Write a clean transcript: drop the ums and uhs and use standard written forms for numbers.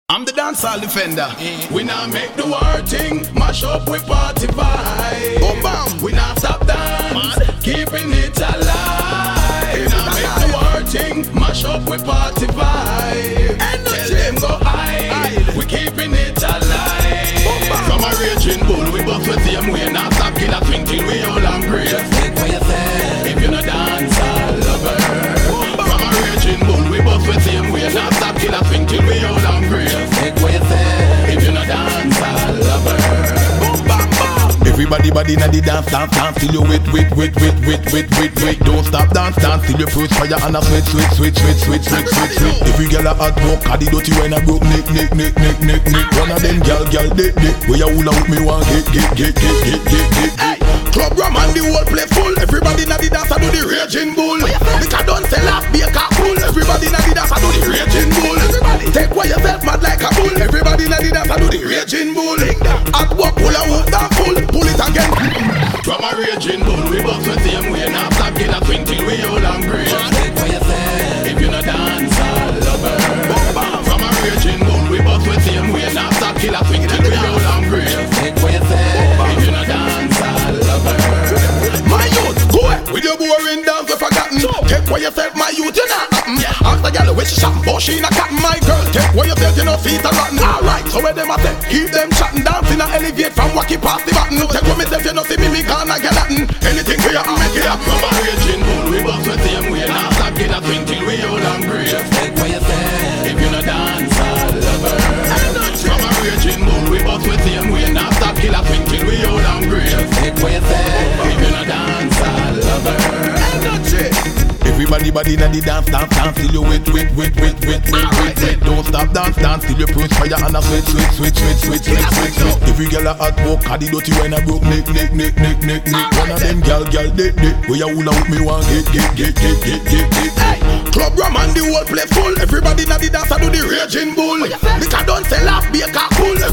I'm the dancehall defender. We now make the war thing, mash up with party vibe. Boom bam. We now stop dance, keeping it alive. We now make the war thing, mash up with party vibe. Tell them go high, we keeping it alive. From a raging bull, we buff with them. We not stop kill a twinkle, we all and brave. Think what you say, if you no dancehall lover. From a raging bull, we buff with them. We not stop kill a twinkle, we all and brave. If you no dance, I love her. Everybody body na the dance, dance, dance till you wait. Don't stop dance, dance till you first fire and a sweat. Every girl a hot walk, a the dirty wine a broke neck. One of them gal dick. Where you hula with me want get. Club rum and the whole play full. Everybody na the dance, I do the raging bull. Because don't sell off, be a cat full. Everybody na the dance, I do the raging bull. Take what yourself mad like a bull. Everybody na the dance, I do the raging bull. At work, pull a hook down full. Pull it again. From a raging bull, we both the same way. Now stop kill a twinkle, we all and brave. Take what you say, if you no dance, I love her. From a raging bull, we both the same way. Now stop kill a twinkle, we all and brave. Take what you say, if you no dance, I love her. My youth, go ahead with your boring dance we forgotten. Take what yourself, my youth, you not happen. After y'all wish she shot, but she not cotton. My girl, take what yourself, you know feet are rotten. Alright, so where them a say, keep them chatting. Dancing a elevate from wacky past the button. Take what myself, you know see me gonna get Latin. Anything for you, make it up. From a raging bull, we both the same way. Now stop get a twinkle, we all and brave. Take what you say, if you no dance, I love her. From a raging bull, we both the same way. Now stop kill a twinkle, we all and brave. Take what you say, if you no dance, I love her. Everybody body na the dance till you wait. Don't stop dance till you first fire and a sweat. Every girl a hot walk, a the dirty wine a broke neck. One of them gal dick. Where you hula with me want get. Club rum and the whole play full. Everybody na the dance, I do the raging bull. Because don't sell off, be a cat full.